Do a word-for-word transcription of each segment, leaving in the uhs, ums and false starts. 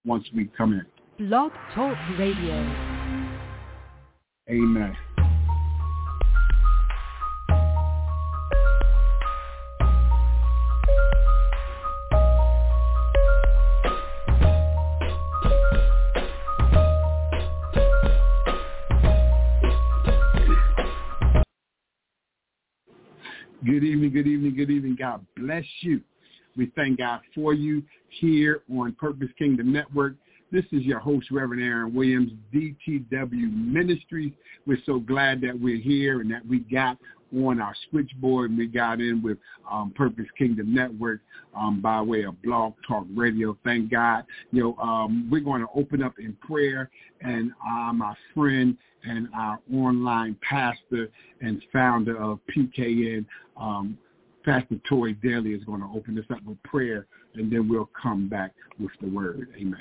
once we come in. Blog Talk Radio. Amen. Good evening, good evening, good evening. God bless you. We thank God for you here on Purpose Kingdom Network. This is your host, Reverend Aaron Williams, D T W Ministries. We're so glad that we're here and that we got on our switchboard and we got in with um, Purpose Kingdom Network um, by way of Blog Talk Radio. Thank God. You know, um, we're going to open up in prayer, and uh, my friend and our online pastor and founder of P K N, um, Pastor Tori Daly, is going to open this up with prayer, and then we'll come back with the word. Amen.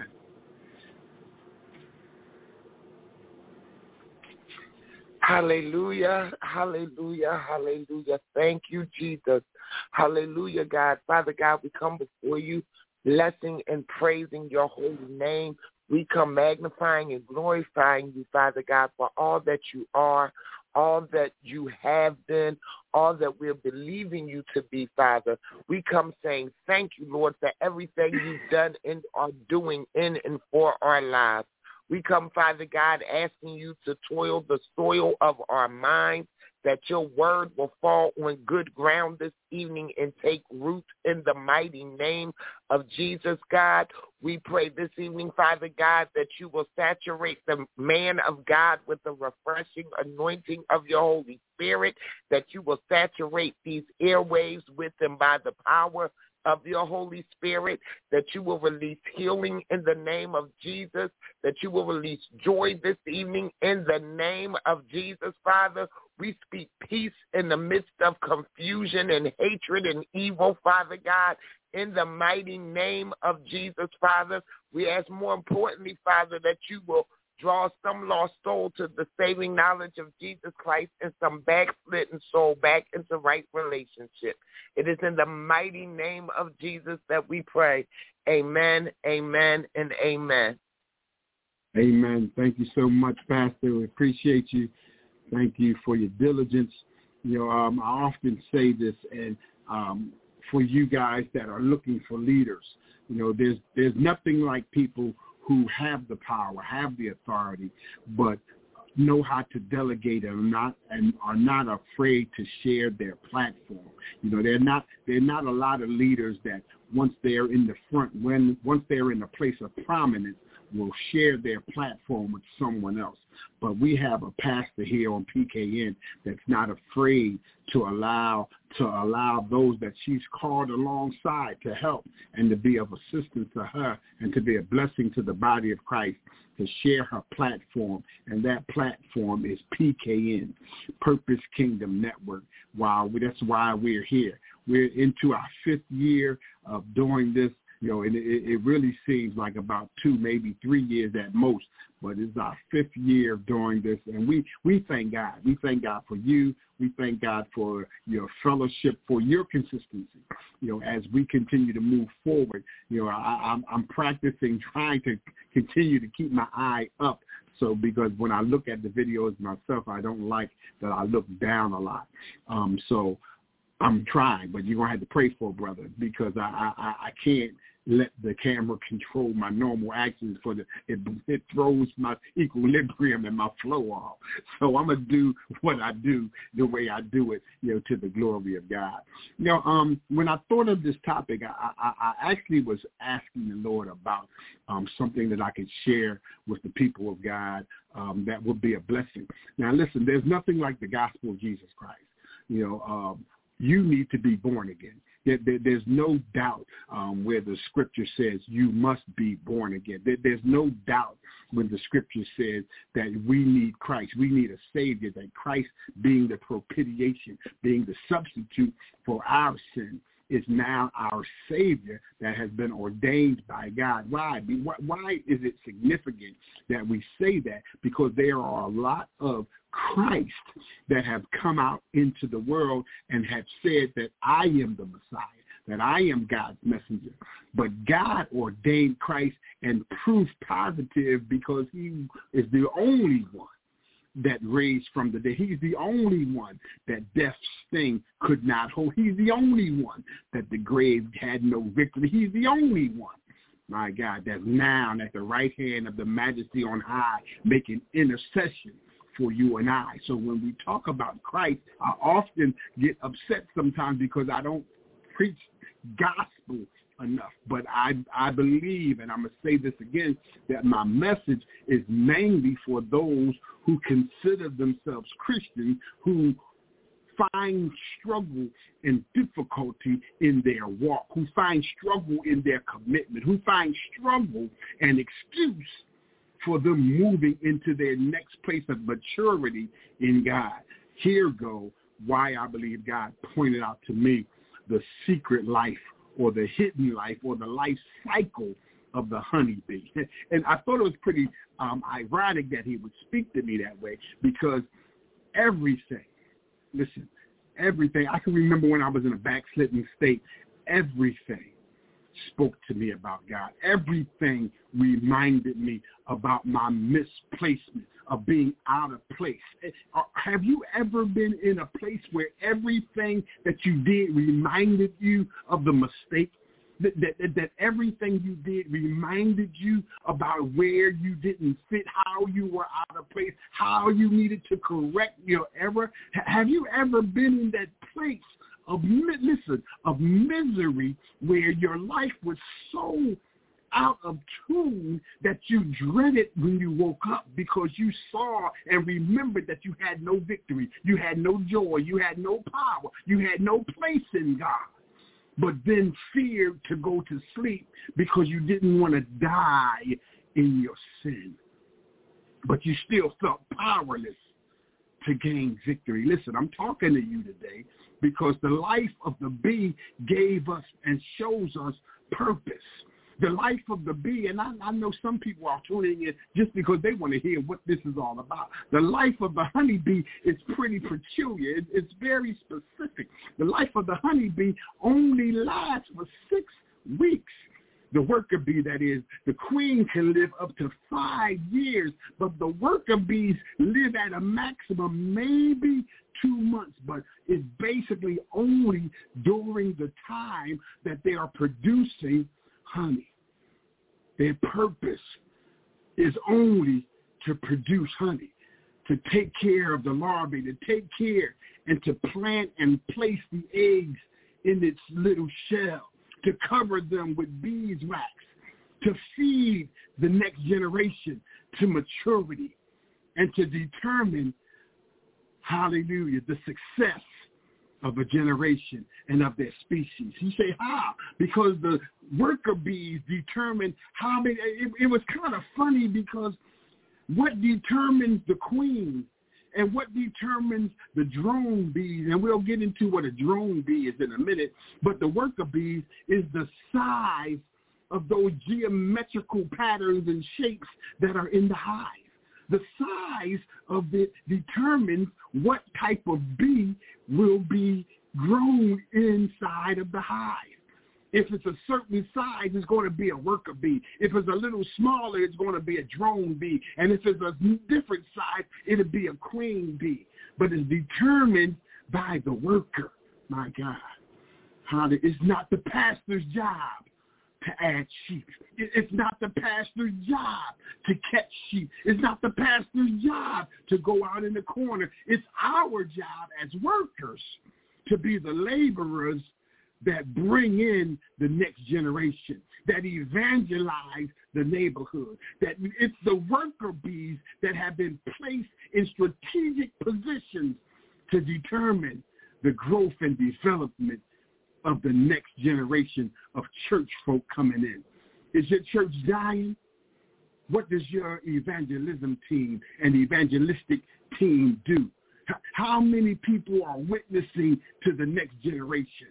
Hallelujah, hallelujah, hallelujah. Thank you, Jesus. Hallelujah, God. Father God, we come before you, blessing and praising your holy name. We come magnifying and glorifying you, Father God, for all that you are, all that you have been, all that we're believing you to be, Father. We come saying thank you, Lord, for everything you've done and are doing in and for our lives. We come, Father God, asking you to toil the soil of our minds, that your word will fall on good ground this evening and take root in the mighty name of Jesus, God. We pray this evening, Father God, that you will saturate the man of God with the refreshing anointing of your Holy Spirit, that you will saturate these airwaves with them by the power of your Holy Spirit, that you will release healing in the name of Jesus, that you will release joy this evening in the name of Jesus, Father. We speak peace in the midst of confusion and hatred and evil, Father God, in the mighty name of Jesus, Father. We ask more importantly, Father, that you will draw some lost soul to the saving knowledge of Jesus Christ and some backslidden soul back into right relationship. It is in the mighty name of Jesus that we pray. Amen, amen, and amen. Amen. Thank you so much, Pastor. We appreciate you. Thank you for your diligence. You know, um, I often say this, and um, for you guys that are looking for leaders, you know, there's there's nothing like people who have the power, have the authority, but know how to delegate and not and are not afraid to share their platform. You know, they're not they're not a lot of leaders that once they're in the front, when once they're in a place of prominence, will share their platform with someone else. But we have a pastor here on P K N that's not afraid to allow to allow those that she's called alongside to help and to be of assistance to her and to be a blessing to the body of Christ, to share her platform. And that platform is P K N, Purpose Kingdom Network. Wow, that's why we're here. We're into our fifth year of doing this. You know, and it, it really seems like about two, maybe three years at most, but it's our fifth year of doing this, and we, we thank God. We thank God for you. We thank God for your fellowship, for your consistency. You know, as we continue to move forward, you know, I, I'm, I'm practicing trying to continue to keep my eye up. So because when I look at the videos myself, I don't like that I look down a lot. Um, so I'm trying, but you're going to have to pray for, brother, because I, I, I can't let the camera control my normal actions for the it, it throws my equilibrium and my flow off. So I'm going to do what I do the way I do it, you know, to the glory of God. You know, um, when I thought of this topic, I, I, I actually was asking the Lord about um, something that I could share with the people of God um, that would be a blessing. Now, listen, there's nothing like the gospel of Jesus Christ. You know, um, you need to be born again. There, there, there's no doubt um, where the scripture says you must be born again. There, there's no doubt when the scripture says that we need Christ. We need a Savior, that Christ being the propitiation, being the substitute for our sin, is now our Savior that has been ordained by God. Why? Why is it significant that we say that? Because there are a lot of Christ that have come out into the world and have said that I am the Messiah, that I am God's messenger, but God ordained Christ and proved positive because he is the only one that raised from the dead. He's the only one that death's sting could not hold. He's the only one that the grave had no victory. He's the only one, my God, that's now at the right hand of the Majesty on high, making intercession for you and I. So when we talk about Christ, I often get upset sometimes because I don't preach gospel enough. But I I believe, and I'm going to say this again, that my message is mainly for those who consider themselves Christians, who find struggle and difficulty in their walk, who find struggle in their commitment, who find struggle and excuse for them moving into their next place of maturity in God. Here go why I believe God pointed out to me the secret life or the hidden life or the life cycle of the honeybee. And I thought it was pretty um, ironic that he would speak to me that way, because everything, listen, everything, I can remember when I was in a backslidden state, everything spoke to me about God. Everything reminded me about my misplacement, of being out of place. Have you ever been in a place where everything that you did reminded you of the mistake? That, that, that everything you did reminded you about where you didn't fit, how you were out of place, how you needed to correct your error? Have you ever been in that place of, listen, of misery where your life was so out of tune that you dreaded when you woke up because you saw and remembered that you had no victory, you had no joy, you had no power, you had no place in God, but then feared to go to sleep because you didn't want to die in your sin, but you still felt powerless to gain victory. Listen, I'm talking to you today because the life of the bee gave us and shows us purpose. The life of the bee, and I, I know some people are tuning in just because they want to hear what this is all about. The life of the honeybee is pretty peculiar. It, it's very specific. The life of the honeybee only lasts for six weeks. The worker bee, that is, the queen can live up to five years, but the worker bees live at a maximum maybe two months, but it's basically only during the time that they are producing honey. Their purpose is only to produce honey, to take care of the larvae, to take care and to plant and place the eggs in its little shell, to cover them with beeswax, to feed the next generation to maturity, and to determine, hallelujah, the success of a generation and of their species. You say, how? Because the worker bees determine how many. It, it was kind of funny because what determines the queen and what determines the drone bees, and we'll get into what a drone bee is in a minute, but the worker bees is the size of those geometrical patterns and shapes that are in the hive. The size of it determines what type of bee will be grown inside of the hive. If it's a certain size, it's going to be a worker bee. If it's a little smaller, it's going to be a drone bee. And if it's a different size, it'll be a queen bee. But it's determined by the worker. My God. How the, it's not the pastor's job to add sheep. It's not the pastor's job to catch sheep. It's not the pastor's job to go out in the corner. It's our job as workers to be the laborers that bring in the next generation, that evangelize the neighborhood, that it's the worker bees that have been placed in strategic positions to determine the growth and development of the next generation of church folk coming in. Is your church dying? What does your evangelism team and evangelistic team do? How many people are witnessing to the next generation?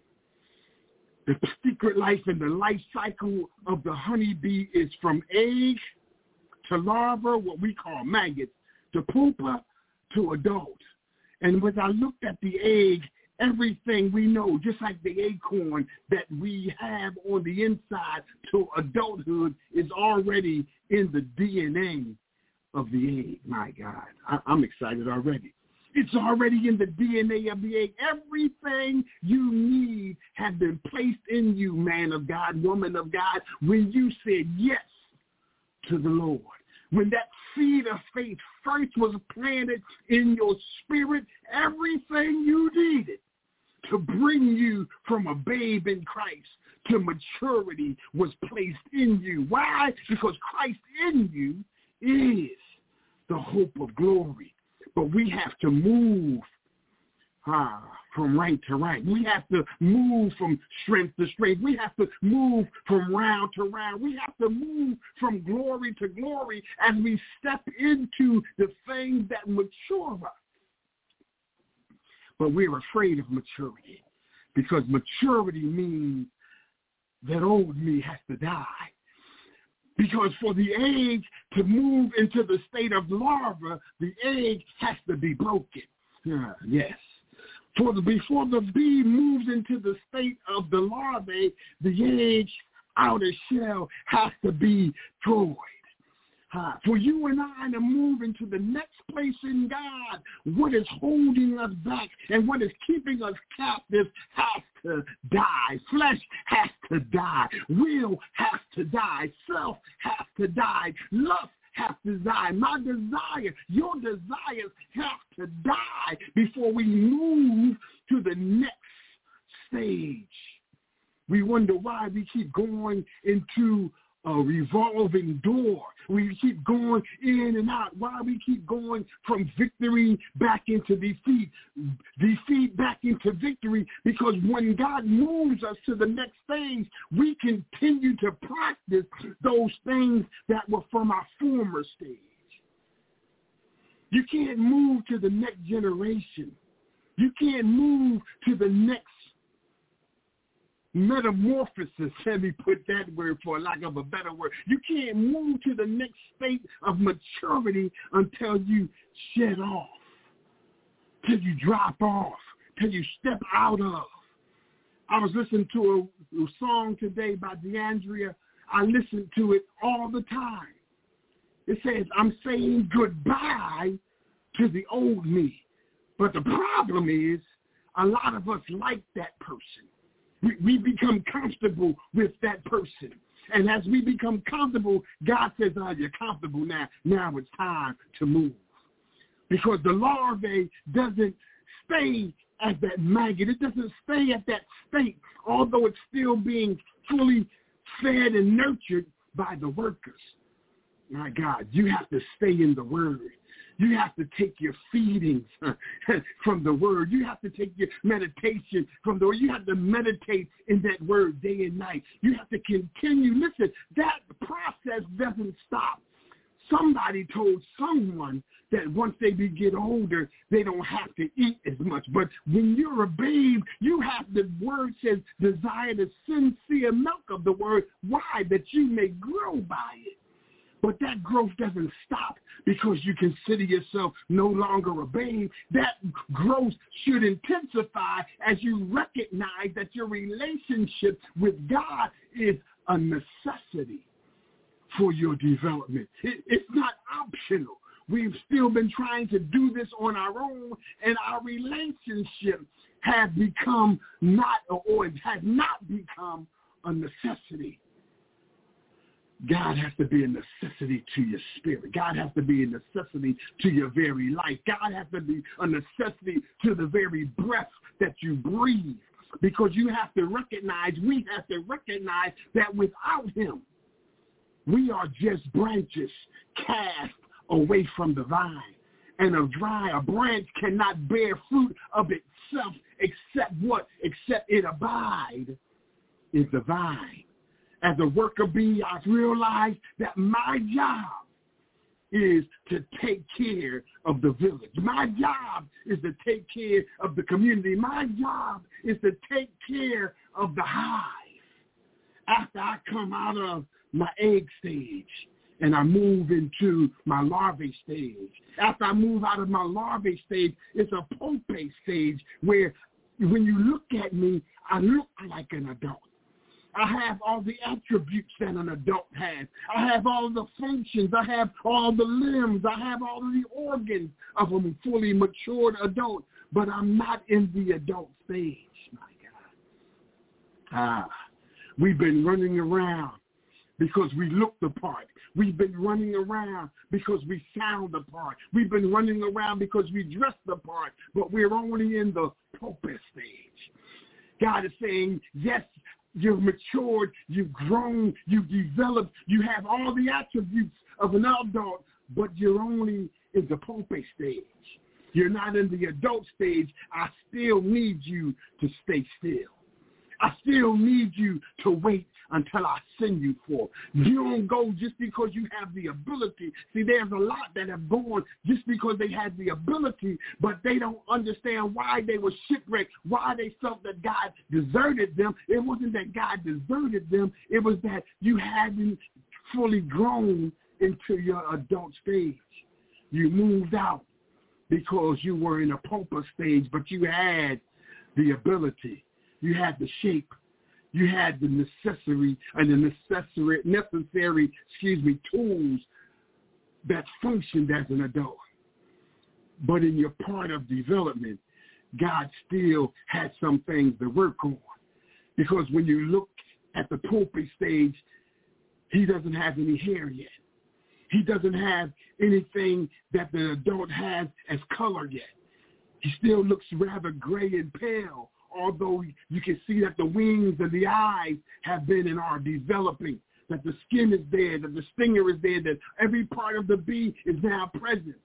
The secret life and the life cycle of the honeybee is from egg to larva, what we call maggots, to pupa to adult. And when I looked at the egg Everything we know, just like the acorn that we have on the inside to adulthood, is already in the D N A of the egg. My God, I, I'm excited already. It's already in the D N A of the egg. Everything you need has been placed in you, man of God, woman of God, when you said yes to the Lord. When that seed of faith first was planted in your spirit, everything you needed to bring you from a babe in Christ to maturity was placed in you. Why? Because Christ in you is the hope of glory. But we have to move ah, from rank to rank. We have to move from strength to strength. We have to move from round to round. We have to move from glory to glory as we step into the things that mature us. But we're afraid of maturity because maturity means that old me has to die. Because for the egg to move into the state of larva, the egg has to be broken. Uh, yes. For the, before the bee moves into the state of the larvae, the egg's outer shell has to be destroyed. Uh, for you and I to move into the next place in God, what is holding us back and what is keeping us captive has to die. Flesh has to die. Will has to die. Self has to die. Lust has to die. My desire, your desires have to die before we move to the next stage. We wonder why we keep going into a revolving door. We keep going in and out. Why we keep going from victory back into defeat, defeat back into victory? Because when God moves us to the next stage, we continue to practice those things that were from our former stage. You can't move to the next generation. You can't move to the next metamorphosis, let me put that word for lack of a better word. You can't move to the next state of maturity until you shed off, till you drop off, till you step out of. I was listening to a, a song today by DeAndrea. I listen to it all the time. It says, I'm saying goodbye to the old me. But the problem is, a lot of us like that person. We, we become comfortable with that person. And as we become comfortable, God says, oh, you're comfortable now. Now it's time to move. Because the larvae doesn't stay as that maggot. It doesn't stay at that state, although it's still being fully fed and nurtured by the workers. My God, you have to stay in the Word. You have to take your feedings from the Word. You have to take your meditation from the Word. You have to meditate in that Word day and night. You have to continue. Listen, that process doesn't stop. Somebody told someone that once they get older, they don't have to eat as much. But when you're a babe, you have, the Word says, desire the sincere milk of the Word. Why? That you may grow by it. But that growth doesn't stop because you consider yourself no longer a babe. That growth should intensify as you recognize that your relationship with God is a necessity for your development. It, it's not optional. We've still been trying to do this on our own, and our relationship has become not, or it has not become a necessity. God has to be a necessity to your spirit. God has to be a necessity to your very life. God has to be a necessity to the very breath that you breathe. Because you have to recognize, we have to recognize that without him, we are just branches cast away from the vine. And a dry, a branch cannot bear fruit of itself except what? Except it abide in the vine. As a worker bee, I've realized that my job is to take care of the village. My job is to take care of the community. My job is to take care of the hive. After I come out of my egg stage and I move into my larvae stage. After I move out of my larvae stage, it's a pupae stage where when you look at me, I look like an adult. I have all the attributes that an adult has. I have all the functions. I have all the limbs. I have all of the organs of a fully matured adult, but I'm not in the adult stage, my God. Ah, we've been running around because we look the part. We've been running around because we sound the part. We've been running around because we dress the part, but we're only in the pulpit stage. God is saying, yes, you've matured, you've grown, you've developed, you have all the attributes of an adult, but you're only in the pulpit stage. You're not in the adult stage. I still need you to stay still. I still need you to wait until I send you forth. You don't go just because you have the ability. See, there's a lot that have gone just because they had the ability, but they don't understand why they were shipwrecked, why they felt that God deserted them. It wasn't that God deserted them. It was that you hadn't fully grown into your adult stage. You moved out because you were in a pauper stage, but you had the ability. You had the shape. You had the necessary and the necessary, necessary, excuse me, tools that functioned as an adult. But in your part of development, God still had some things to work on. Because when you look at the pulpit stage, he doesn't have any hair yet. He doesn't have anything that the adult has as color yet. He still looks rather gray and pale, although you can see that the wings and the eyes have been and are developing, that the skin is there, that the stinger is there, that every part of the bee is now present.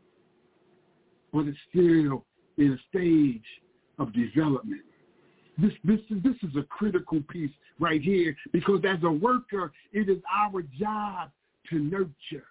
But it's still in a stage of development. This, this, is, this is a critical piece right here, because as a worker, it is our job to nurture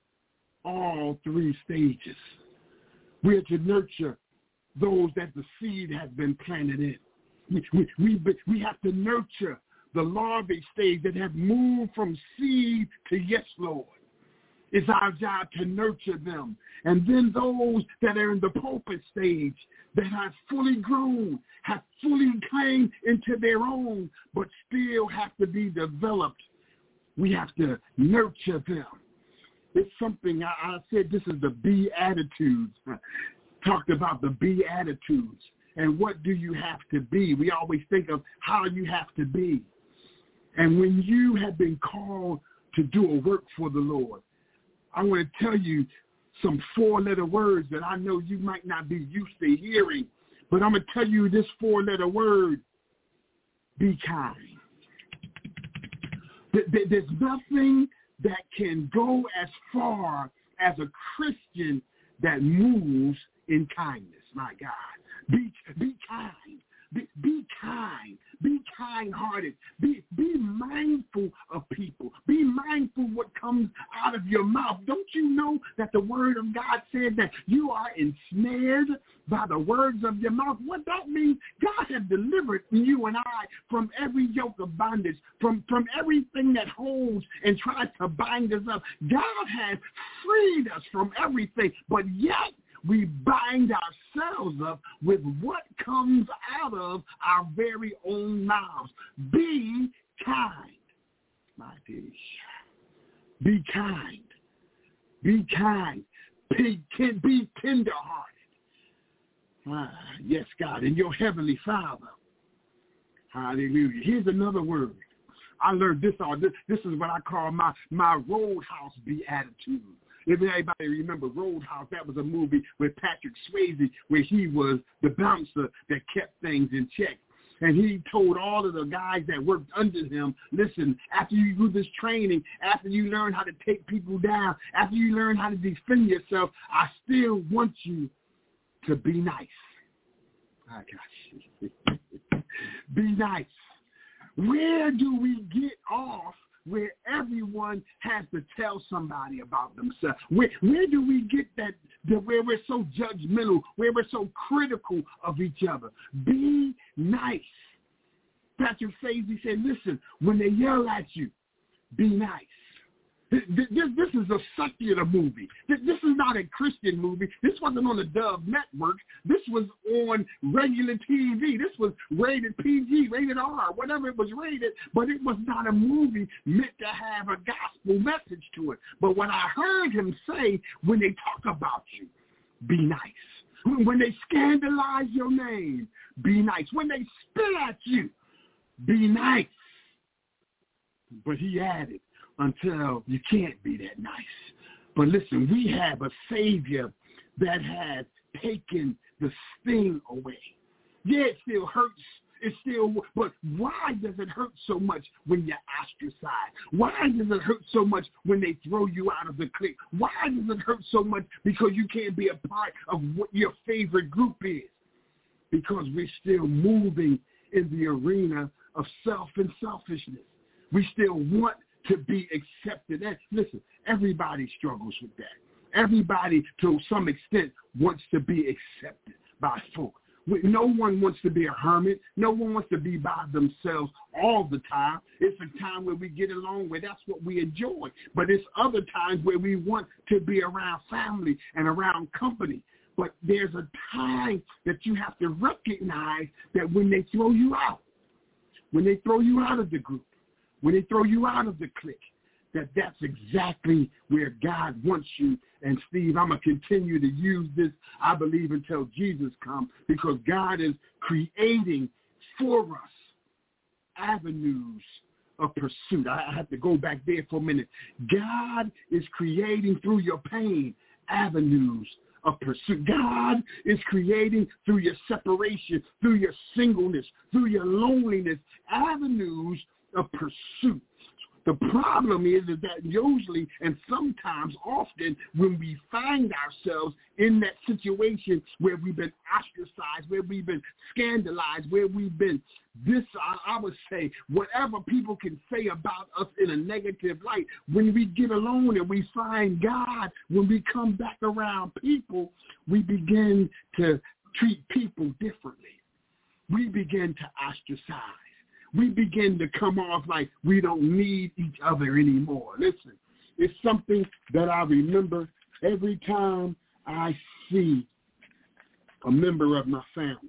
all three stages. We're to nurture those that the seed has been planted in. We, we, we, we have to nurture the larvae stage that have moved from seed to yes, Lord. It's our job to nurture them. And then those that are in the pulpit stage that have fully grown, have fully came into their own, but still have to be developed. We have to nurture them. It's something, I, I said this is the Beatitudes. Talked about the Beatitudes and what do you have to be. We always think of how you have to be. And when you have been called to do a work for the Lord, I want to tell you some four-letter words that I know you might not be used to hearing, but I'm going to tell you this four-letter word: be kind. There's nothing that can go as far as a Christian that moves in kindness. My God, be be kind, be, be kind, be kind-hearted, be be mindful of people, be mindful what comes out of your mouth. Don't you know that the Word of God said that you are ensnared by the words of your mouth? What that means, God has delivered you and I from every yoke of bondage, from from everything that holds and tries to bind us up. God has freed us from everything, but yet we bind ourselves up with what comes out of our very own mouths. Be kind, my dear. Be kind. Be kind. Be, be tender-hearted. Ah, yes, God, and your heavenly Father. Hallelujah. Here's another word. I learned this all. This, this is what I call my, my Roadhouse Beatitude. If anybody remember Roadhouse, that was a movie with Patrick Swayze where he was the bouncer that kept things in check. And he told all of the guys that worked under him, listen, after you do this training, after you learn how to take people down, after you learn how to defend yourself, I still want you to be nice. I got you. Be nice. Where do we get off where everyone has to tell somebody about themselves? Where, where do we get that, that where we're so judgmental, where we're so critical of each other? Be nice. Patrick Swayze said, listen, when they yell at you, be nice. This, this, this is a secular movie. This, this is not a Christian movie. This wasn't on the Dove Network. This was on regular T V. This was rated P G, rated R, whatever it was rated, but it was not a movie meant to have a gospel message to it. But what I heard him say, when they talk about you, be nice. When they scandalize your name, be nice. When they spit at you, be nice. But he added, until you can't be that nice. But listen, we have a Savior that has taken the sting away. Yeah, it still hurts. It still, but why does it hurt so much when you're ostracized? Why does it hurt so much when they throw you out of the clique? Why does it hurt so much because you can't be a part of what your favorite group is? Because we're still moving in the arena of self and selfishness. We still want to be accepted. And listen, everybody struggles with that. Everybody, to some extent, wants to be accepted by folk. No one wants to be a hermit. No one wants to be by themselves all the time. It's a time where we get along where that's what we enjoy. But it's other times where we want to be around family and around company. But there's a time that you have to recognize that when they throw you out, when they throw you out of the group, when they throw you out of the clique, that that's exactly where God wants you. And Steve, I'm going to continue to use this, I believe, until Jesus comes, because God is creating for us avenues of pursuit. I have to go back there for a minute. God is creating through your pain avenues of pursuit. God is creating through your separation, through your singleness, through your loneliness, avenues of pursuit. The problem is, is that usually and sometimes often when we find ourselves in that situation where we've been ostracized, where we've been scandalized, where we've been this, I, I would say, whatever people can say about us in a negative light, when we get alone and we find God, when we come back around people, we begin to treat people differently. We begin to ostracize. We begin to come off like we don't need each other anymore. Listen, it's something that I remember every time I see a member of my family,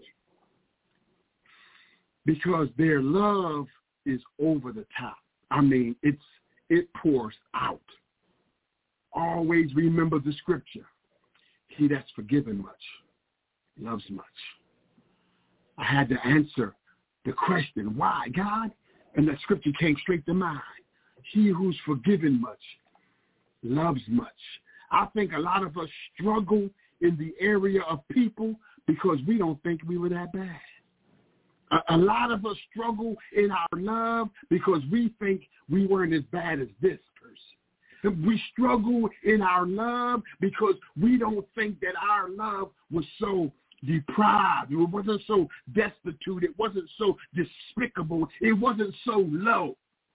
because their love is over the top. I mean, it's it pours out. Always remember the scripture. He that's forgiven much loves much. I had to answer the question, why, God? And that scripture came straight to mind. He who's forgiven much loves much. I think a lot of us struggle in the area of people because we don't think we were that bad. A, a lot of us struggle in our love because we think we weren't as bad as this person. We struggle in our love because we don't think that our love was so deprived. It wasn't so destitute. It wasn't so despicable. It wasn't so low.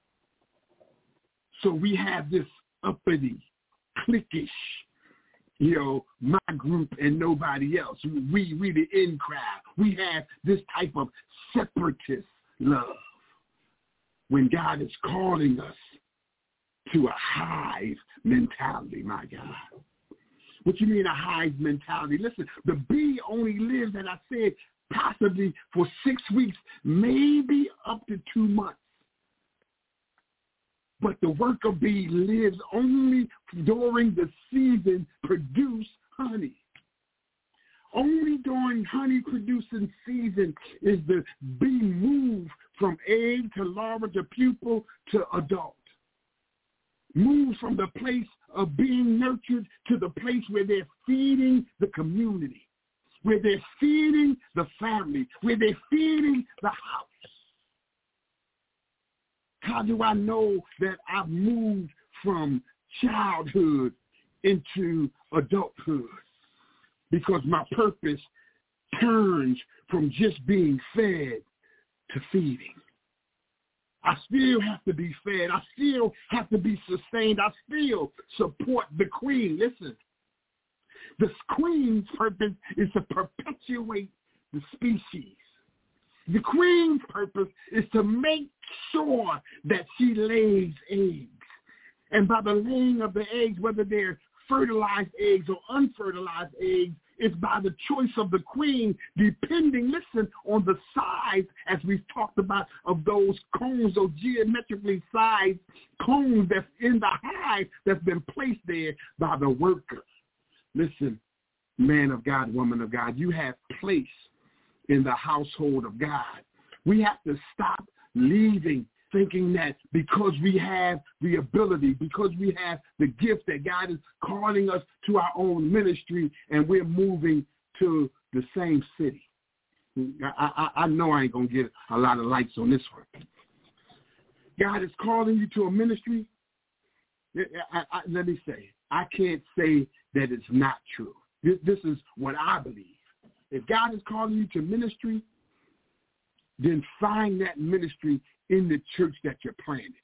So we have this uppity, cliquish, you know, my group and nobody else. We, we the in crowd. We have this type of separatist love when God is calling us to a hive mentality, my God. What you mean a hive mentality? Listen, the bee only lives, as I said, possibly for six weeks, maybe up to two months. But the worker bee lives only during the season produce honey. Only during honey producing season is the bee moved from egg to larva to pupil to adult. Moves from the place of being nurtured to the place where they're feeding the community, where they're feeding the family, where they're feeding the house. How do I know that I've moved from childhood into adulthood? Because my purpose turns from just being fed to feeding. I still have to be fed. I still have to be sustained. I still support the queen. Listen, the queen's purpose is to perpetuate the species. The queen's purpose is to make sure that she lays eggs And by the laying of the eggs, whether they're fertilized eggs or unfertilized eggs, it's by the choice of the queen, depending, listen, on the size, as we've talked about, of those combs, those geometrically sized combs that's in the hive that's been placed there by the worker. Listen, man of God, woman of God, you have place in the household of God. We have to stop leaving thinking that because we have the ability, because we have the gift that God is calling us to our own ministry and we're moving to the same city. I, I, I know I ain't going to get a lot of likes on this one. God is calling you to a ministry. I, I, let me say, I can't say that it's not true. This, this is what I believe. If God is calling you to ministry, then find that ministry in the church that you're planting.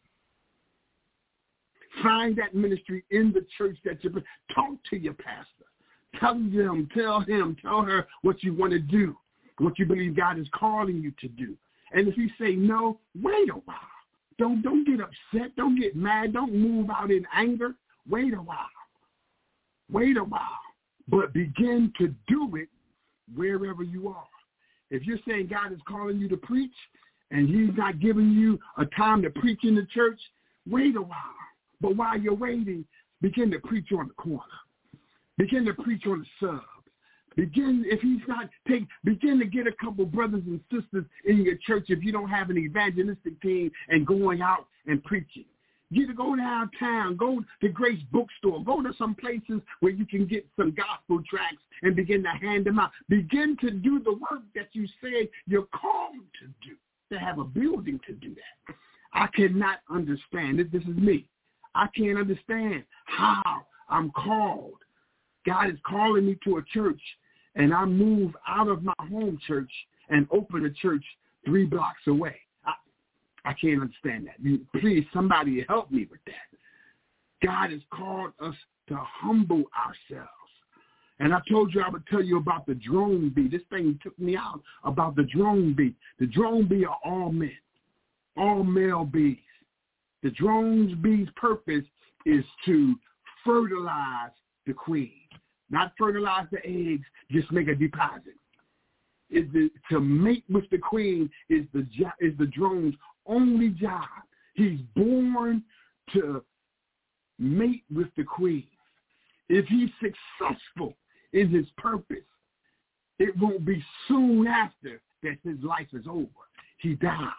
Find that ministry in the church that you're planting. Talk to your pastor. Tell them, tell him, tell her what you want to do, what you believe God is calling you to do. And if you say no, wait a while. Don't, don't get upset. Don't get mad. Don't move out in anger. Wait a while. Wait a while. But begin to do it wherever you are. If you're saying God is calling you to preach and he's not giving you a time to preach in the church, wait a while. But while you're waiting, begin to preach on the corner. Begin to preach on the sub. Begin, if he's not, take, begin to get a couple brothers and sisters in your church if you don't have an evangelistic team and going out and preaching. You to go downtown, go to Grace Bookstore, go to some places where you can get some gospel tracts and begin to hand them out. Begin to do the work that you said you're called to do, to have a building to do that. I cannot understand it. This is me. I can't understand how I'm called. God is calling me to a church, and I move out of my home church and open a church three blocks away. I can't understand that. Please, somebody help me with that. God has called us to humble ourselves. And I told you I would tell you about the drone bee. This thing took me out about the drone bee. The drone bee are all men, all male bees. The drone bee's purpose is to fertilize the queen. Not fertilize the eggs, just make a deposit. Is the, to mate with the queen is the is the drone's only job. He's born to mate with the queen. If he's successful in his purpose, it won't be soon after that his life is over. He dies.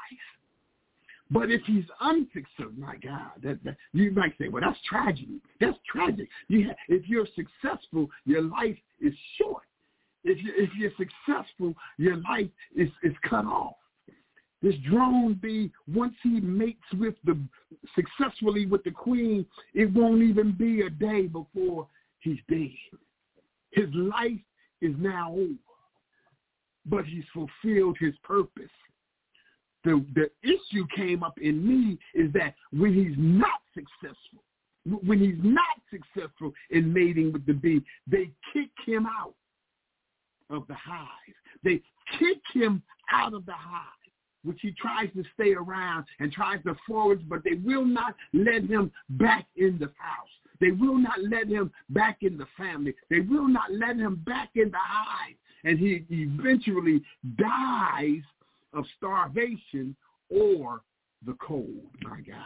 But if he's unsuccessful, my God, that, that, you might say, well, that's tragedy. That's tragic. You have, if you're successful, your life is short. If, you, if you're successful, your life is, is cut off. This drone bee, once he mates with the successfully with the queen, it won't even be a day before he's dead. His life is now over, but he's fulfilled his purpose. The, the issue came up in me is that when he's not successful, when he's not successful in mating with the bee, they kick him out of the hive. They kick him out of the hive, which he tries to stay around and tries to forage, but they will not let him back in the house. They will not let him back in the family. They will not let him back in the hive. And he eventually dies of starvation or the cold, my God.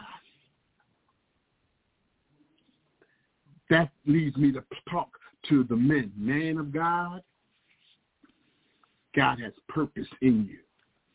That leads me to talk to the men. Man of God, God has purpose in you.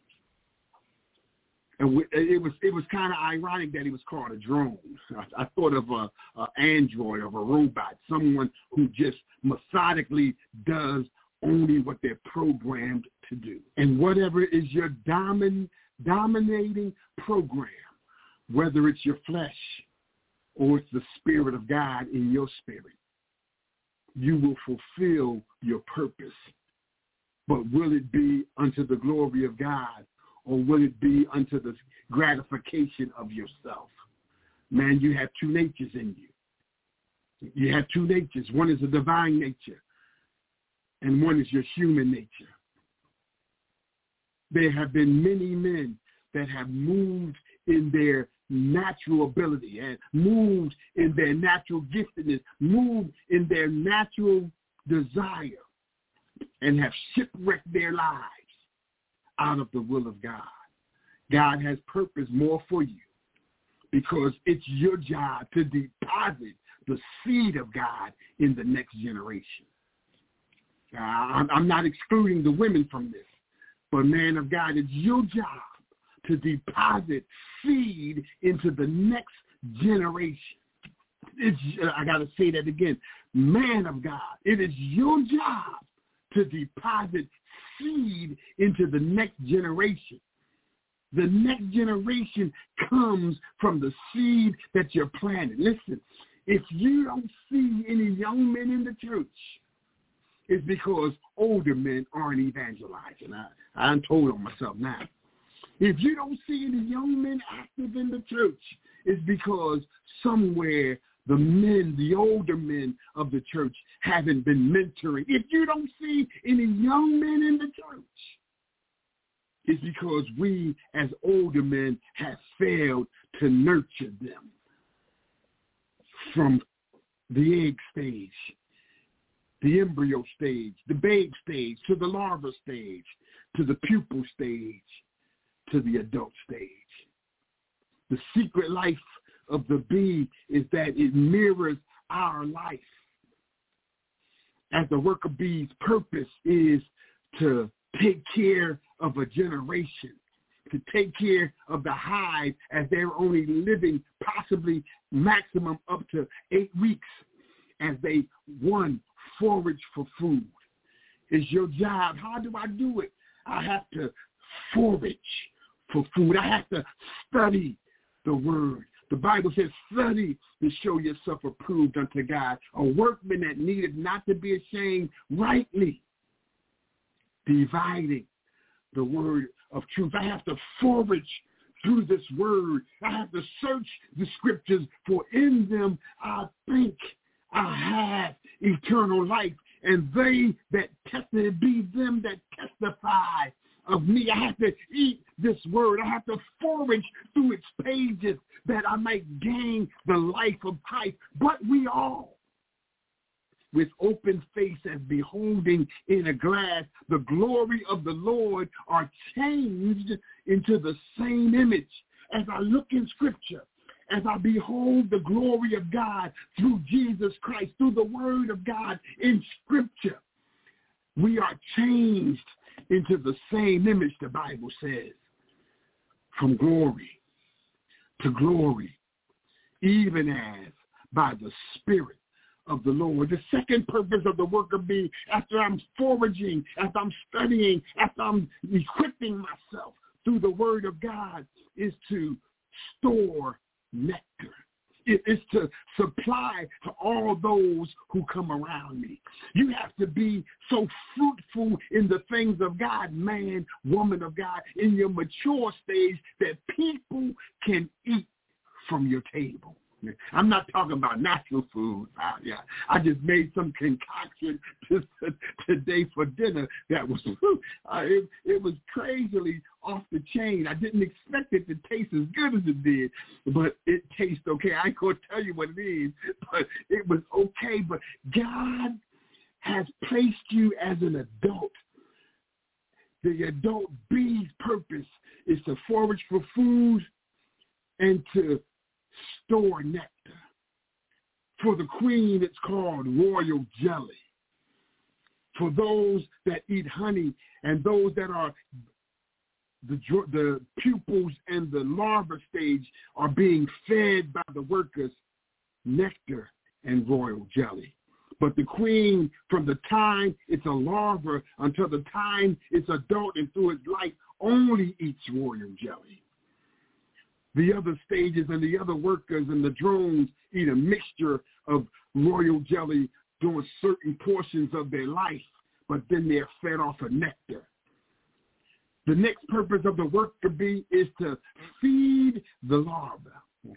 And it was it was kind of ironic that he was called a drone. I, I thought of a, a android, of a robot, someone who just methodically does only what they're programmed to do. And whatever is your domin, dominating program, whether it's your flesh or it's the Spirit of God in your spirit, you will fulfill your purpose. But will it be unto the glory of God, or will it be unto the gratification of yourself? Man, you have two natures in you. You have two natures. One is a divine nature, and one is your human nature. There have been many men that have moved in their natural ability and moved in their natural giftedness, moved in their natural desire, and have shipwrecked their lives out of the will of God. God has purpose more for you because it's your job to deposit the seed of God in the next generation. Uh, I'm, I'm not excluding the women from this, but man of God, it's your job to deposit seed into the next generation. It's, I got to say that again. Man of God, it is your job to deposit seed into the next generation. The next generation comes from the seed that you're planting. Listen, if you don't see any young men in the church, it's because older men aren't evangelizing. I, I'm told on myself now. If you don't see any young men active in the church, it's because somewhere the men, the older men of the church haven't been mentoring. If you don't see any young men in the church, it's because we as older men have failed to nurture them from the egg stage, the embryo stage, the babe stage, to the larva stage, to the pupal stage, to the adult stage. The secret life of the bee is that it mirrors our life. As the worker bee's purpose is to take care of a generation, to take care of the hive as they're only living possibly maximum up to eight weeks as they, one, forage for food. It's your job. How do I do it? I have to forage for food. I have to study the word. The Bible says, study to show yourself approved unto God, a workman that needed not to be ashamed, rightly dividing the word of truth. I have to forage through this word. I have to search the scriptures, for in them I think I have eternal life, and they that testify be them that testify of me. I have to eat this word. I have to forage through its pages that I might gain the life of Christ. But we all, with open face as beholding in a glass the glory of the Lord, are changed into the same image. As I look in Scripture, as I behold the glory of God through Jesus Christ, through the word of God in Scripture, we are changed into the same image, the Bible says, from glory to glory, even as by the Spirit of the Lord. The second purpose of the worker bee, after I'm foraging, after I'm studying, after I'm equipping myself through the word of God, is to store nectar. It is to supply to all those who come around me. You have to be so fruitful in the things of God, man, woman of God, in your mature stage that people can eat from your table. I'm not talking about natural food. Uh, yeah, I just made some concoction to, to, today for dinner that was uh, it, it was crazily off the chain. I didn't expect it to taste as good as it did, but it tastes okay. I ain't gonna tell you what it is, but it was okay. But God has placed you as an adult. The adult bee's purpose is to forage for food and to store nectar. For the queen, it's called royal jelly. For those that eat honey and those that are the, the pupils and the larva stage are being fed by the workers nectar and royal jelly. But the queen, from the time it's a larva until the time it's adult and through its life, only eats royal jelly. The other stages and the other workers and the drones eat a mixture of royal jelly during certain portions of their life, but then they're fed off of nectar. The next purpose of the worker bee is to feed the larva.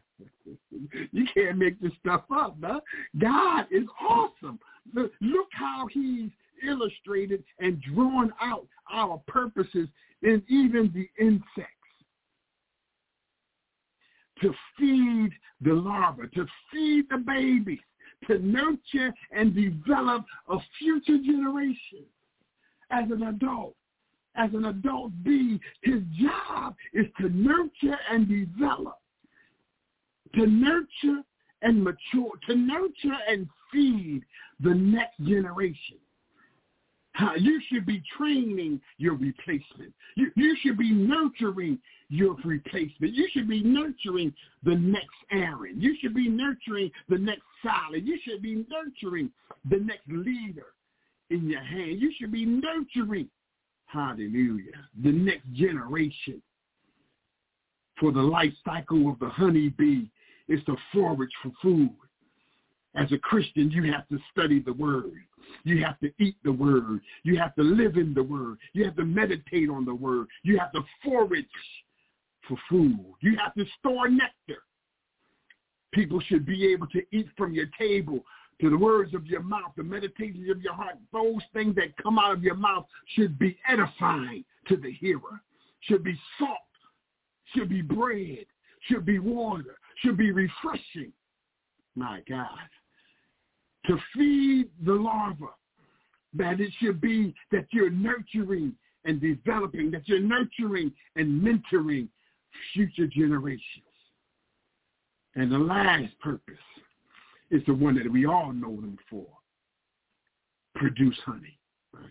You can't make this stuff up, huh? God is awesome. Look how he's illustrated and drawn out our purposes in even the insects. to feed the larvae, to feed the babies, to nurture and develop a future generation. As an adult, as an adult bee, his job is to nurture and develop, to nurture and mature, to nurture and feed the next generation. Uh, you should be training your replacement. You, you should be nurturing your replacement. You should be nurturing the next Aaron. You should be nurturing the next Sally. You should be nurturing the next leader in your hand. You should be nurturing, hallelujah, the next generation. For the life cycle of the honeybee is to forage for food. As a Christian, you have to study the word. You have to eat the word. You have to live in the word. You have to meditate on the word. You have to forage for food. You have to store nectar. People should be able to eat from your table, to the words of your mouth, the meditations of your heart. Those things that come out of your mouth should be edifying to the hearer, should be salt, should be bread, should be water, should be refreshing. My God. To feed the larva, that it should be that you're nurturing and developing, that you're nurturing and mentoring future generations. And the last purpose is the one that we all know them for. Produce honey. My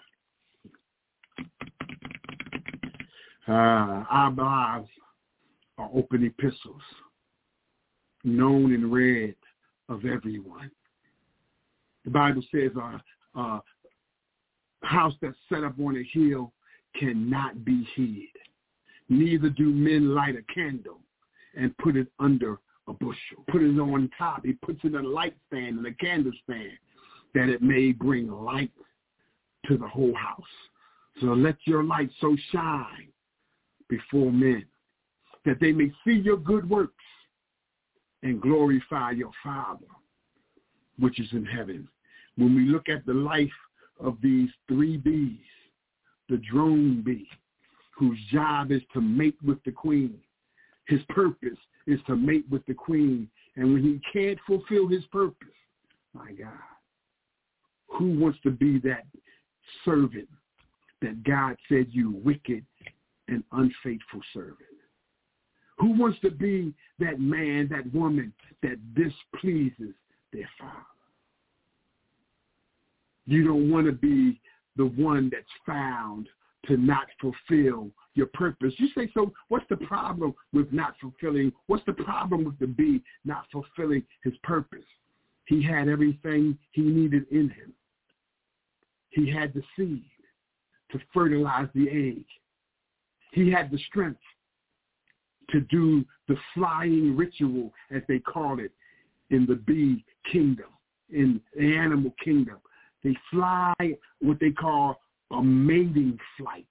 God. Uh, our lives are open epistles, known and read of everyone. The Bible says a, a house that's set up on a hill cannot be hid. Neither do men light a candle and put it under a bushel. Put it on top. He puts it in a light stand and a candle stand, that it may bring light to the whole house. So let your light so shine before men, that they may see your good works and glorify your Father which is in heaven. When we look at the life of these three bees, the drone bee, whose job is to mate with the queen. His purpose is to mate with the queen. And when he can't fulfill his purpose, my God, who wants to be that servant that God said, you wicked and unfaithful servant? Who wants to be that man, that woman that displeases their father? You don't want to be the one that's found to not fulfill your purpose. You say, so what's the problem with not fulfilling? What's the problem with the bee not fulfilling his purpose? He had everything he needed in him. He had the seed to fertilize the egg. He had the strength to do the flying ritual, as they call it in the bee kingdom, in the animal kingdom. They fly what they call a mating flight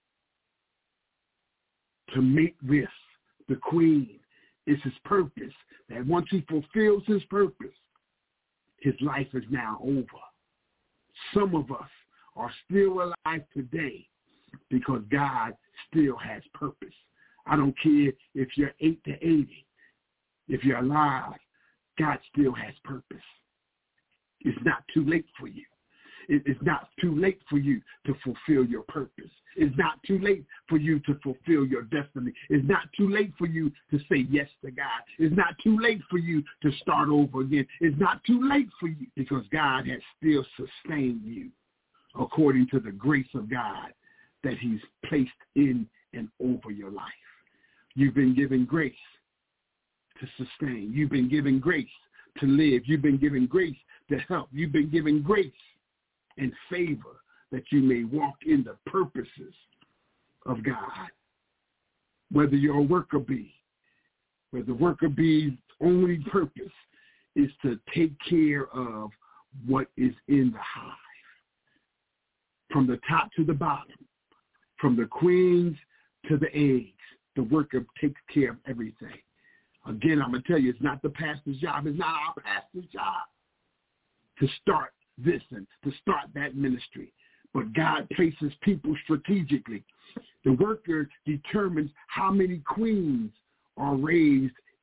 to mate with the queen. Is his purpose, that once he fulfills his purpose, his life is now over. Some of us are still alive today because God still has purpose. I don't care if you're eight to eighty. If you're alive, God still has purpose. It's not too late for you. It's not too late for you to fulfill your purpose. It's not too late for you to fulfill your destiny. It's not too late for you to say yes to God. It's not too late for you to start over again. It's not too late for you because God has still sustained you according to the grace of God that he's placed in and over your life. You've been given grace to sustain. You've been given grace to live. You've been given grace to help. You've been given grace and favor that you may walk in the purposes of God. Whether you're a worker bee, where the worker bee's only purpose is to take care of what is in the hive. From the top to the bottom, from the queens to the eggs, the worker takes care of everything. Again, I'm going to tell you, it's not the pastor's job. It's not our pastor's job to start this and to start that ministry. But God places people strategically. The worker determines how many queens are raised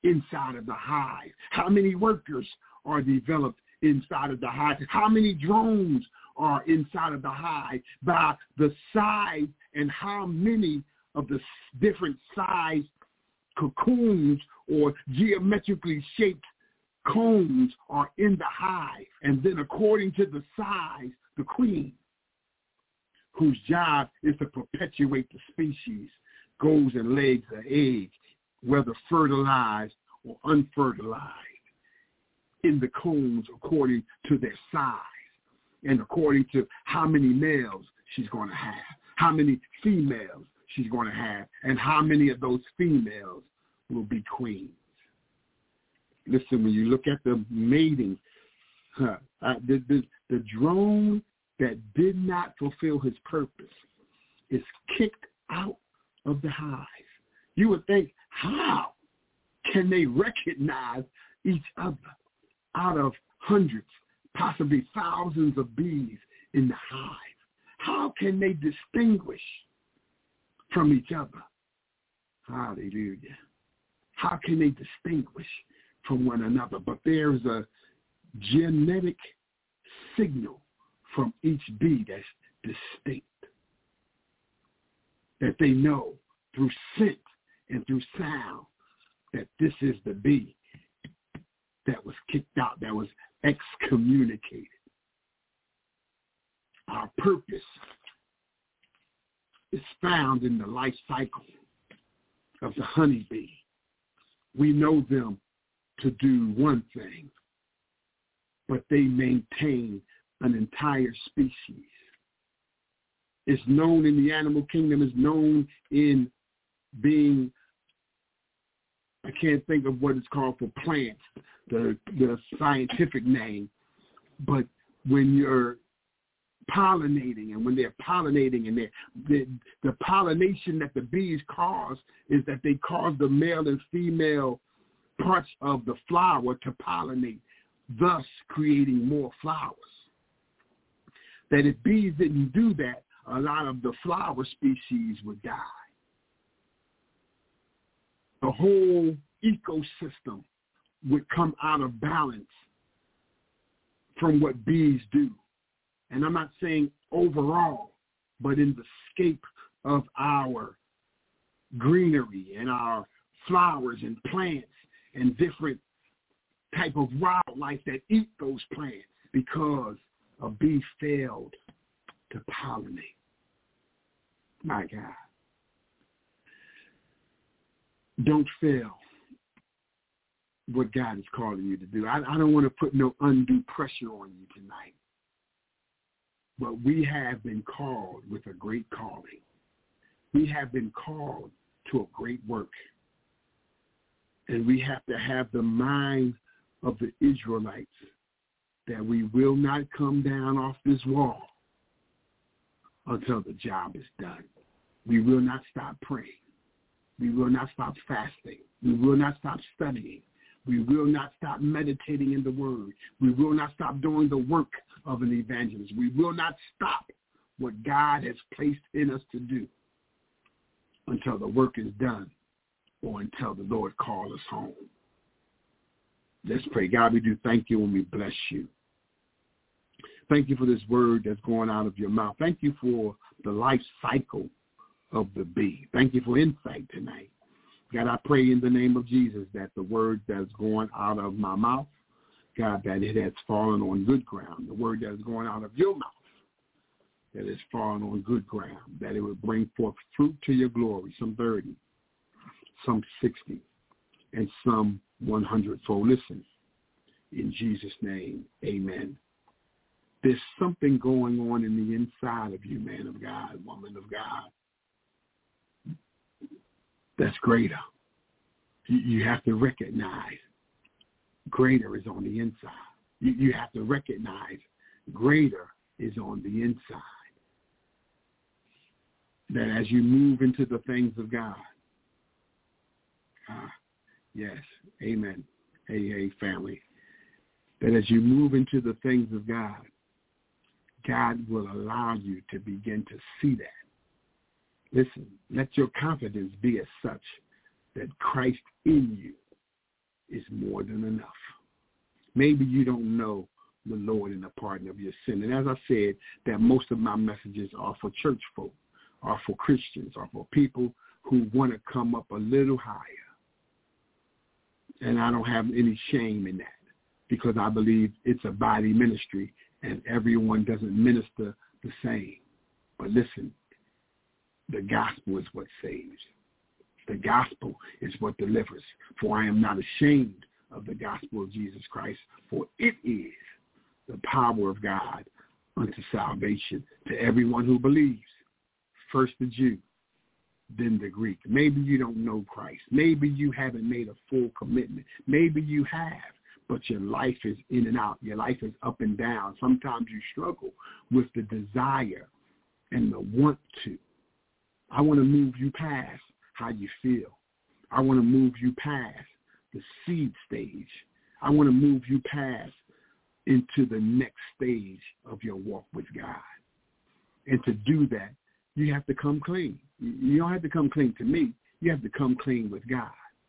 inside of the hive? How many workers are developed inside of the hive? How many drones are inside of the hive? By the size and how many of the different size cocoons or geometrically shaped combs are in the hive. And then according to the size, the queen, whose job is to perpetuate the species, goes and lays the egg, whether fertilized or unfertilized, in the combs according to their size and according to how many males she's going to have, how many females she's going to have, and how many of those females will be queens. Listen, when you look at the mating, huh, uh, the, the, the drone that did not fulfill his purpose is kicked out of the hive. You would think, how can they recognize each other out of hundreds, possibly thousands of bees in the hive? How can they distinguish from each other? Hallelujah. How can they distinguish from one another? But there's a genetic signal from each bee that's distinct, that they know through scent and through sound that this is the bee that was kicked out, that was excommunicated. Our purpose is found in the life cycle of the honeybee. We know them to do one thing, but they maintain an entire species. It's known in the animal kingdom, it's known in being, I can't think of what it's called for plants, the, the scientific name, but when you're pollinating and when they're pollinating and they're, the, the pollination that the bees cause is that they cause the male and female parts of the flower to pollinate, thus creating more flowers. That if bees didn't do that, a lot of the flower species would die. The whole ecosystem would come out of balance from what bees do. And I'm not saying overall, but in the scape of our greenery and our flowers and plants and different type of wildlife that eat those plants because a bee failed to pollinate. My God. Don't fail what God is calling you to do. I, I don't want to put no undue pressure on you tonight. But we have been called with a great calling. We have been called to a great work. And we have to have the mind of the Israelites that we will not come down off this wall until the job is done. We will not stop praying. We will not stop fasting. We will not stop studying. We will not stop meditating in the Word. We will not stop doing the work of an evangelist. We will not stop what God has placed in us to do until the work is done or until the Lord calls us home. Let's pray. God, we do thank you and we bless you. Thank you for this word that's going out of your mouth. Thank you for the life cycle of the bee. Thank you for insight tonight. God, I pray in the name of Jesus that the word that's going out of my mouth, God, that it has fallen on good ground. The word that is going out of your mouth, that it's fallen on good ground, that it would bring forth fruit to your glory, some thirty, some sixty, and some one hundred fold. Listen, in Jesus' name, amen. There's something going on in the inside of you, man of God, woman of God, that's greater. You have to recognize greater is on the inside. You have to recognize greater is on the inside. That as you move into the things of God, ah, yes, amen, hey, hey, family, that as you move into the things of God, God will allow you to begin to see that. Listen, let your confidence be as such that Christ in you is more than enough. Maybe you don't know the Lord and the pardon of your sin. And as I said, that most of my messages are for church folk, are for Christians, are for people who want to come up a little higher. And I don't have any shame in that, because I believe it's a body ministry and everyone doesn't minister the same. But listen, the gospel is what saves. The gospel is what delivers. For I am not ashamed of the gospel of Jesus Christ, for it is the power of God unto salvation to everyone who believes, first the Jew, then the Greek. Maybe you don't know Christ. Maybe you haven't made a full commitment. Maybe you have, but your life is in and out. Your life is up and down. Sometimes you struggle with the desire and the want to. I want to move you past how you feel. I want to move you past the seed stage. I want to move you past into the next stage of your walk with God. And to do that, you have to come clean. You don't have to come clean to me. You have to come clean with God.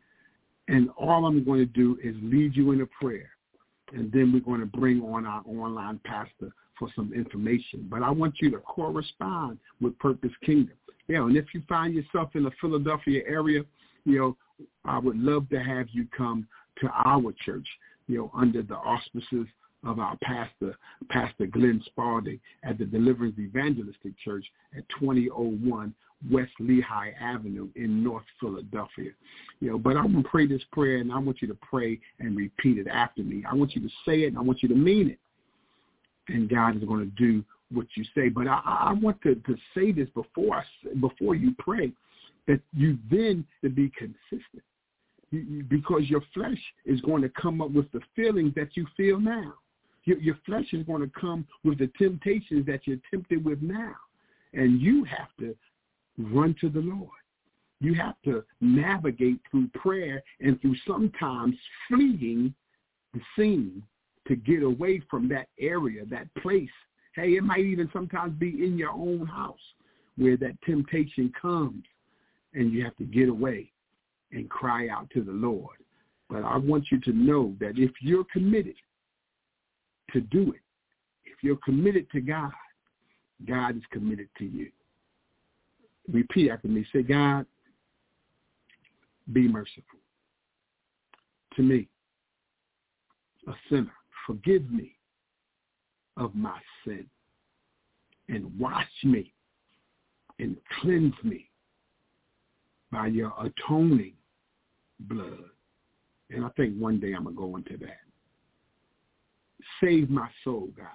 And all I'm going to do is lead you in a prayer. And then we're going to bring on our online pastor for some information. But I want you to correspond with Purpose Kingdom. Yeah, and if you find yourself in the Philadelphia area, you know, I would love to have you come to our church, you know, under the auspices of our pastor, Pastor Glenn Spalding, at the Deliverance Evangelistic Church at twenty oh one West Lehigh Avenue in North Philadelphia. You know, but I'm going to pray this prayer, and I want you to pray and repeat it after me. I want you to say it, and I want you to mean it. And God is going to do what you say. But I, I want to, to say this before I, before you pray, that you then to be consistent. You, you, because your flesh is going to come up with the feelings that you feel now. Your, your flesh is going to come with the temptations that you're tempted with now. And you have to run to the Lord. You have to navigate through prayer and through sometimes fleeing the scene to get away from that area, that place. Hey, it might even sometimes be in your own house where that temptation comes, and you have to get away and cry out to the Lord. But I want you to know that if you're committed to do it, if you're committed to God, God is committed to you. Repeat after me. Say, God, be merciful to me, a sinner. Forgive me of my sin and wash me and cleanse me by your atoning blood. And I think one day I'm going to go into that. Save my soul, God,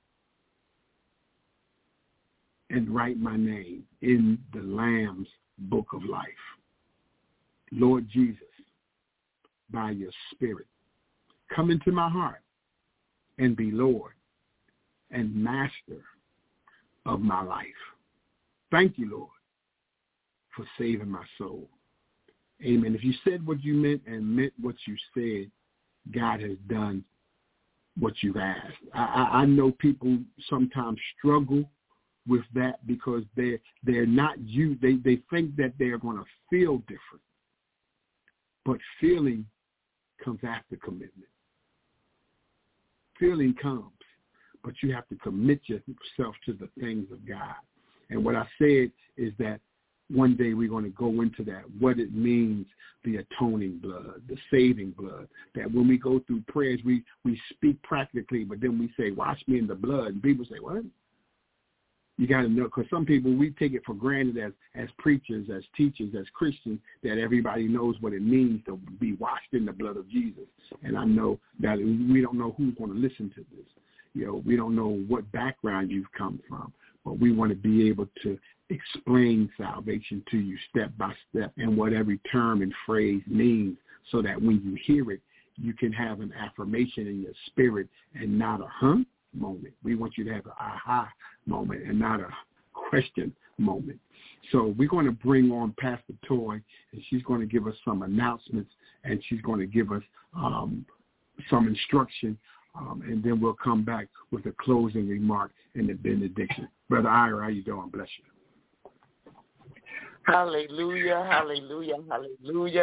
and write my name in the Lamb's book of life. Lord Jesus, by your Spirit, come into my heart and be Lord and master of my life. Thank you, Lord, for saving my soul. Amen. If you said what you meant and meant what you said, God has done what you've asked. I, I, I know people sometimes struggle with that because they're, they're not you. They, they think that they're going to feel different. But feeling comes after commitment. Feeling comes, but you have to commit yourself to the things of God. And what I said is that one day we're going to go into that, what it means, the atoning blood, the saving blood, that when we go through prayers, we, we speak practically, but then we say, wash me in the blood. And people say, what? You got to know, because some people, we take it for granted as, as preachers, as teachers, as Christians, that everybody knows what it means to be washed in the blood of Jesus. And I know that we don't know who's going to listen to this. You know, we don't know what background you've come from, but we want to be able to explain salvation to you step by step and what every term and phrase means, so that when you hear it, you can have an affirmation in your spirit and not a huh moment. We want you to have an aha moment and not a question moment. So we're going to bring on Pastor Toy, and she's going to give us some announcements, and she's going to give us um, some instruction, um, and then we'll come back with a closing remark and the benediction. Brother Ira, how you doing? Bless you. Hallelujah, hallelujah, hallelujah.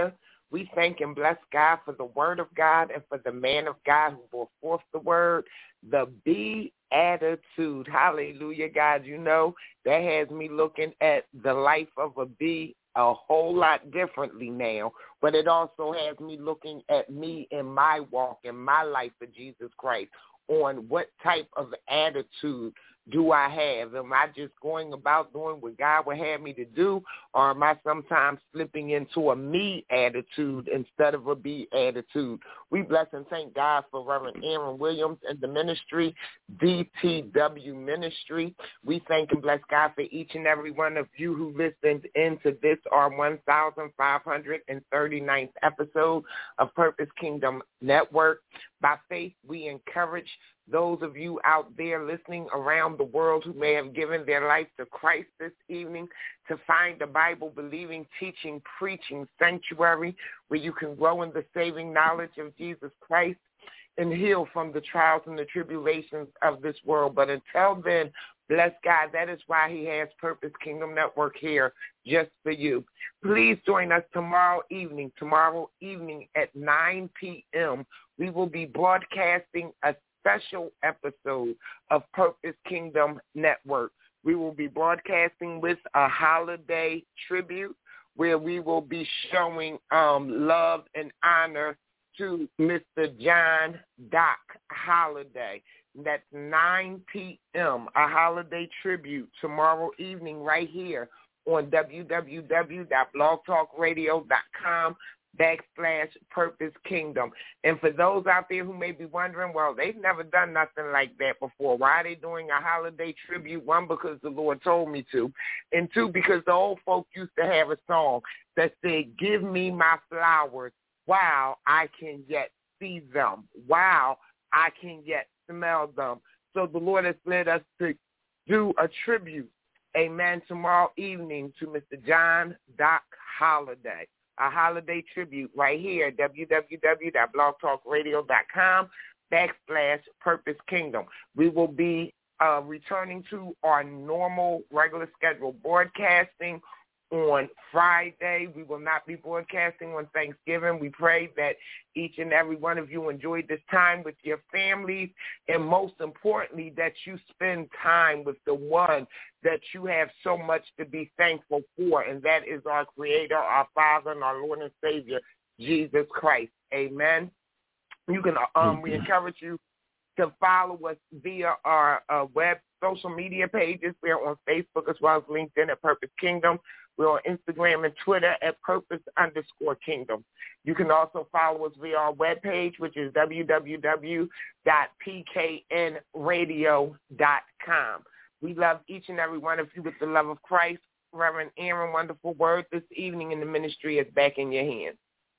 We thank and bless God for the word of God and for the man of God who brought forth the word, the be attitude. Hallelujah, God. You know, that has me looking at the life of a bee a whole lot differently now, but it also has me looking at me in my walk, in my life for Jesus Christ, on what type of attitude do I have? Am I just going about doing what God would have me to do, or am I sometimes slipping into a me attitude instead of a be attitude? We bless and thank God for Reverend Aaron Williams and the ministry, D T W Ministry. We thank and bless God for each and every one of you who listened into this, our one thousand five hundred thirty-ninth episode of Purpose Kingdom Network. By faith, we encourage those of you out there listening around the world who may have given their life to Christ this evening to find a Bible-believing, teaching, preaching sanctuary where you can grow in the saving knowledge of Jesus Christ and heal from the trials and the tribulations of this world. But until then, bless God, that is why he has Purpose Kingdom Network here just for you. Please join us tomorrow evening. Tomorrow evening at nine p.m., we will be broadcasting a special episode of Purpose Kingdom Network. We will be broadcasting with a holiday tribute where we will be showing um, love and honor to Mister John Doc Holliday. That's nine p.m., a holiday tribute tomorrow evening right here on w w w dot blog talk radio dot com backslash Purpose Kingdom. And for those out there who may be wondering, well, they've never done nothing like that before. Why are they doing a holiday tribute? One, because the Lord told me to. And two, because the old folk used to have a song that said, give me my flowers while I can yet see them, while I can yet smell them. So the Lord has led us to do a tribute, amen, tomorrow evening to Mister John Doc Holliday. A holiday tribute right here, w w w dot blog talk radio dot com backslash Purpose Kingdom. We will be uh, returning to our normal, regular schedule broadcasting on Friday. We will not be broadcasting on Thanksgiving. We pray that each and every one of you enjoyed this time with your families, and most importantly, that you spend time with the one that you have so much to be thankful for, and that is our Creator, our Father, and our Lord and Savior, Jesus Christ. Amen. You can, um, we encourage you to follow us via our uh, web social media pages. We're on Facebook as well as LinkedIn at Purpose Kingdom. We're on Instagram and Twitter at Purpose underscore Kingdom. You can also follow us via our webpage, which is w w w dot p k n radio dot com. We love each and every one of you with the love of Christ. Reverend Aaron, wonderful word this evening in the ministry is back in your hands.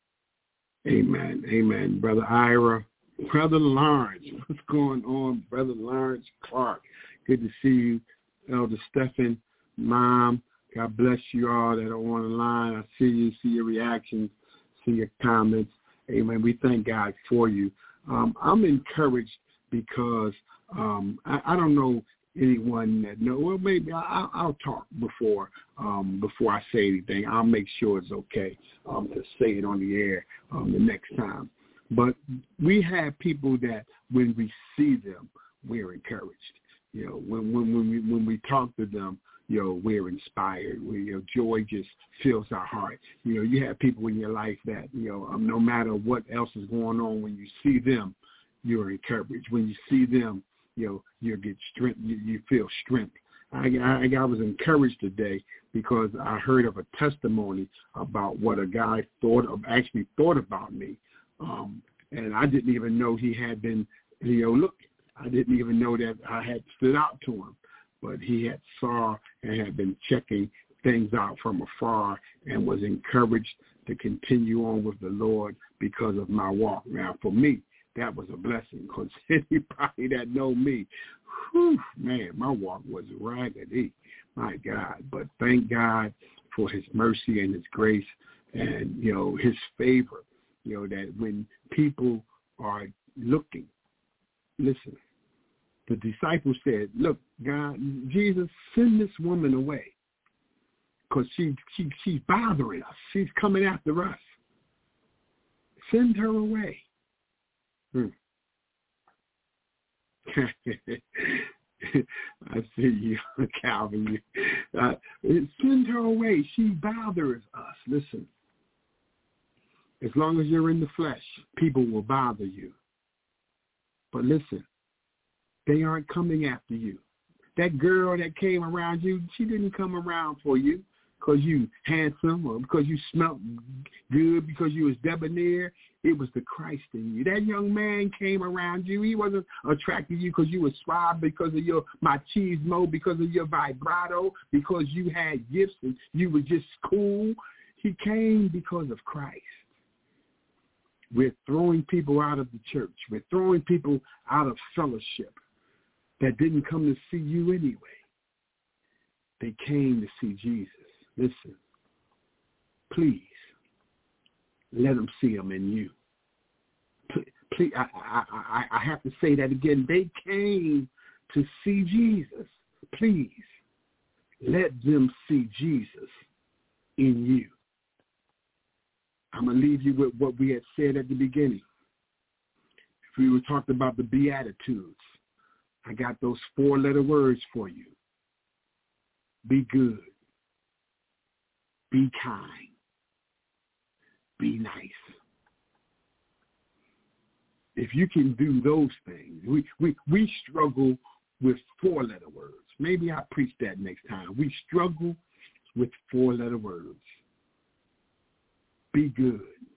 Amen. Amen. Brother Ira, Brother Lawrence, what's going on? Brother Lawrence Clark, good to see you. Elder Stephen, Mom, God bless you all that are on the line. I see you, see your reactions, see your comments. Amen. We thank God for you. Um, I'm encouraged because um, I, I don't know anyone that know. Well, maybe I, I'll talk before um, before I say anything. I'll make sure it's okay um, to say it on the air um, the next time. But we have people that when we see them, we're encouraged. You know, when when when we when we talk to them, you know, we're inspired. We, you know, joy just fills our heart. You know, you have people in your life that, you know, um, no matter what else is going on, when you see them, you're encouraged. When you see them, you know, you get strength. You, you feel strength. I, I, I was encouraged today because I heard of a testimony about what a guy thought of, actually thought about me, um, and I didn't even know he had been, you know, looking. I didn't even know that I had stood out to him, but he had saw and had been checking things out from afar and was encouraged to continue on with the Lord because of my walk. Now, for me, that was a blessing because anybody that know me, whew, man, my walk was raggedy, my God. But thank God for his mercy and his grace and, you know, his favor, you know, that when people are looking, listen, the disciples said, look, God, Jesus, send this woman away because she, she, she's bothering us. She's coming after us. Send her away. Hmm. I see you, Calvin. Uh, send her away. She bothers us. Listen, as long as you're in the flesh, people will bother you. But listen, they aren't coming after you. That girl that came around you, she didn't come around for you because you handsome or because you smelled good, because you was debonair. It was the Christ in you. That young man came around you. He wasn't attracted to you because you were suave, because of your machismo, because of your vibrato, because you had gifts and you were just cool. He came because of Christ. We're throwing people out of the church. We're throwing people out of fellowship that didn't come to see you anyway. They came to see Jesus. Listen, please, let them see him in you. Please, I, I, I, I have to say that again. They came to see Jesus. Please, let them see Jesus in you. I'm going to leave you with what we had said at the beginning. If we were talking about the Beatitudes, I got those four-letter words for you. Be good. Be kind. Be nice. If you can do those things, we, we, we struggle with four-letter words. Maybe I'll preach that next time. We struggle with four-letter words. Be good.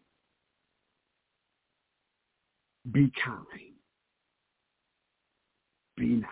Be kind. Be nice.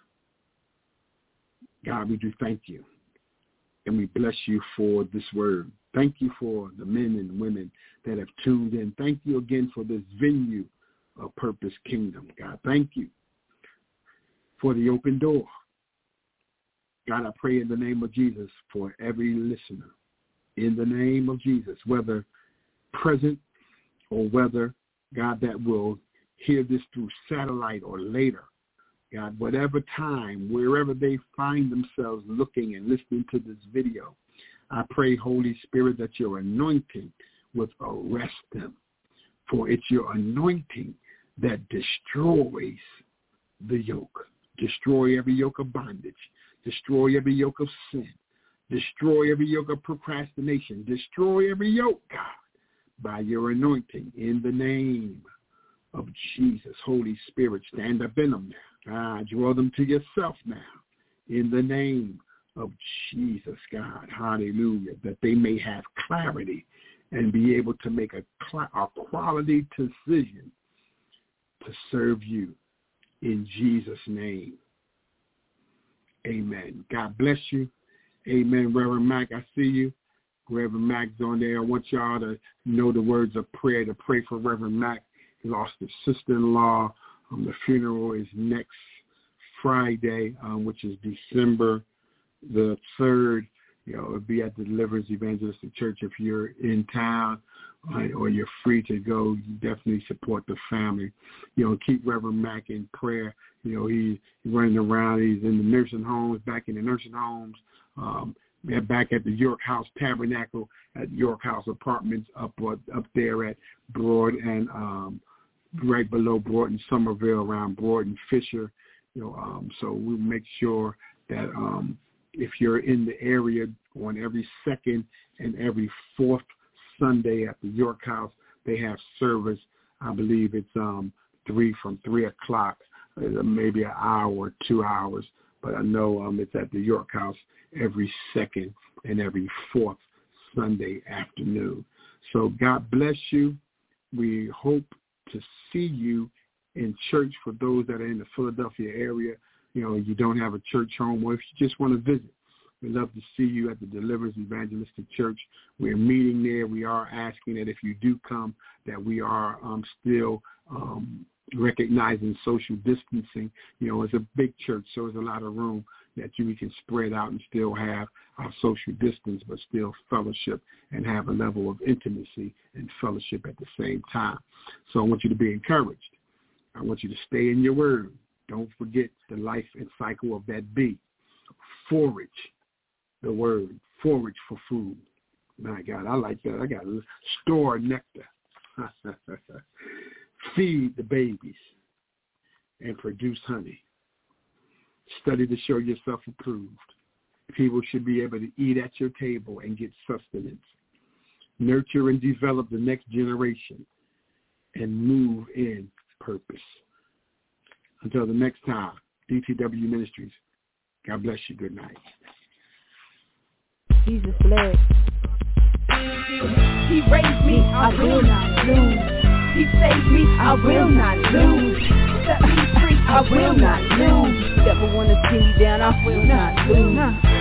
God, we do thank you. And we bless you for this word. Thank you for the men and women that have tuned in. Thank you again for this venue of Purpose Kingdom, God. Thank you for the open door. God, I pray in the name of Jesus for every listener. In the name of Jesus, whether present or whether, God, that will hear this through satellite or later. God, whatever time, wherever they find themselves looking and listening to this video, I pray, Holy Spirit, that your anointing would arrest them. For it's your anointing that destroys the yoke. Destroy every yoke of bondage. Destroy every yoke of sin. Destroy every yoke of procrastination. Destroy every yoke, God, by your anointing in the name of Jesus. Holy Spirit, stand up in them now. God, draw them to yourself now in the name of Jesus, God. Hallelujah. That they may have clarity and be able to make a, cl- a quality decision to serve you in Jesus' name. Amen. God bless you. Amen. Reverend Mac, I see you. Reverend Mac's on there. I want y'all to know the words of prayer, to pray for Reverend Mac. He lost his sister-in-law. Um, the funeral is next Friday, um, which is December the third. You know, it'll be at the Deliverance Evangelistic Church. If you're in town uh, or you're free to go, you definitely support the family. You know, keep Reverend Mac in prayer. You know, he, he's running around. He's in the nursing homes, back in the nursing homes. Um, back at the York House Tabernacle at York House Apartments up up there at Broad and um, right below Broad and Somerville, around Broad and Fisher. You know, um, so we'll make sure that um, if you're in the area on every second and every fourth Sunday at the York House, they have service. I believe it's um, three from three o'clock, uh, maybe an hour or two hours. But I know um, it's at the York House every second and every fourth Sunday afternoon. So God bless you. We hope to see you in church for those that are in the Philadelphia area. You know, you don't have a church home, or if you just want to visit, we'd love to see you at the Deliverance Evangelistic Church. We're meeting there. We are asking that if you do come, that we are um, still um, recognizing social distancing. You know, it's a big church, so there's a lot of room that you, we can spread out and still have our social distance, but still fellowship and have a level of intimacy and fellowship at the same time. So I want you to be encouraged. I want you to stay in your word. Don't forget the life and cycle of that bee. Forage the word. Forage for food. My God, I like that. I got to store nectar. Feed the babies and produce honey. Study to show yourself approved. People should be able to eat at your table and get sustenance. Nurture and develop the next generation and move in purpose. Until the next time, D T W Ministries, God bless you. Good night. Jesus bled. He raised me, I will not lose. He saved me, I will not lose. Set me free, I will not lose. Never wanna see me down, I will not lose.